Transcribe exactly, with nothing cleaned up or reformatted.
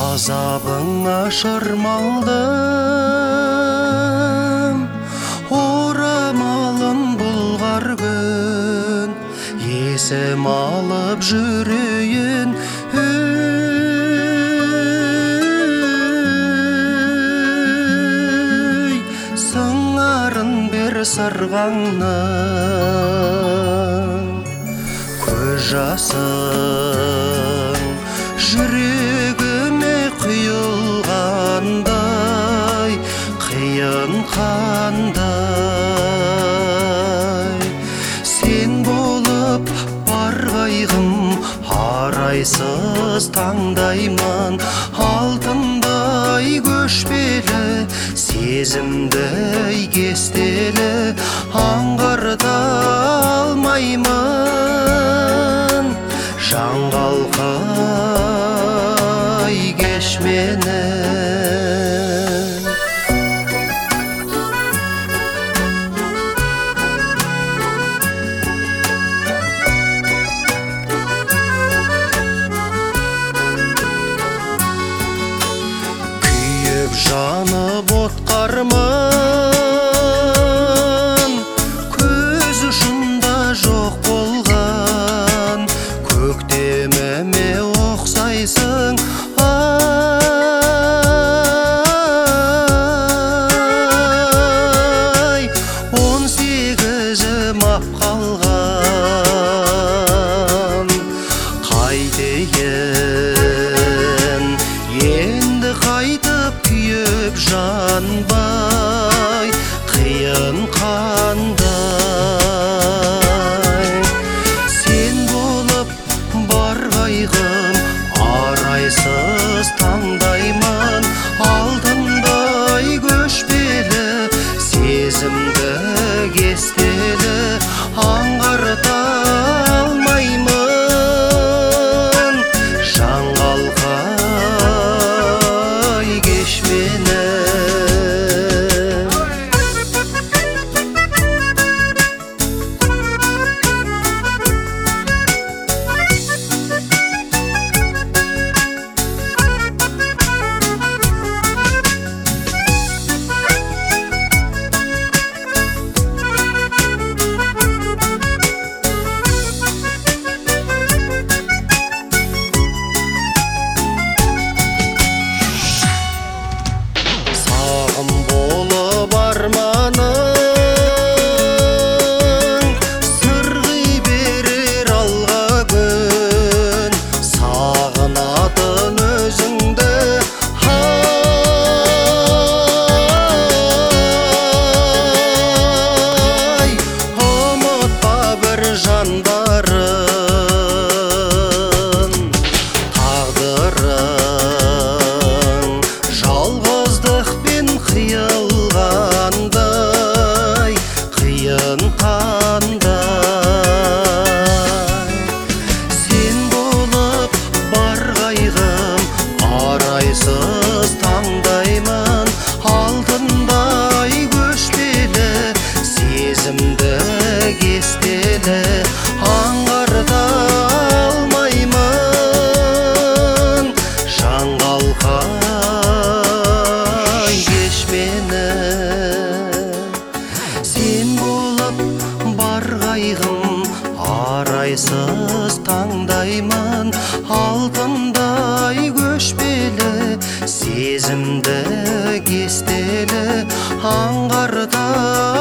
Азабыңа шырмалдым, орамалын бұлғар күн, есім алып жүрейін. Үй, сыңарын бер сырғаңның, көз жасың жүрегіме құйылғандай, қиын қандай. Сен болып бар қайғым, арайсыз таңдаймын. Алтындай көшпелі, сезімдей кестелі, аңғарда алмаймын. Жаңғалқай кеш мені. Күйіп жанып отқармын, көз ұшында жоқ болған көктеміме оқсайсың. Ай, он сегізім ап қалған, қайтейін енді қайтып күйіп жанбай, қиын қандай. Сен болып бар қайғым, арайсыз таңдаймын. Алтындай көшпелі, сезімді кестелі, аңғарда алмаймын. Жаңғалқай кеш мені. Сағым болып арманың, сырғи берер алға күн. Сағынатын өзіңді, ай, ұмытпа бір жандарын. Тағдырың жалғыздықпен қиылғандай, қиын қандай. Сен болып бар қайғым, арайсыз таңдаймын. Алтындай көшпелі, сезімді кестелі, аңғарда алмаймын. Жаңғалқай кеш мені. Сен болып бар қайғым, арайсыз таңдаймын. Алтындай көшпелі, сезімді кестелі, аңғарда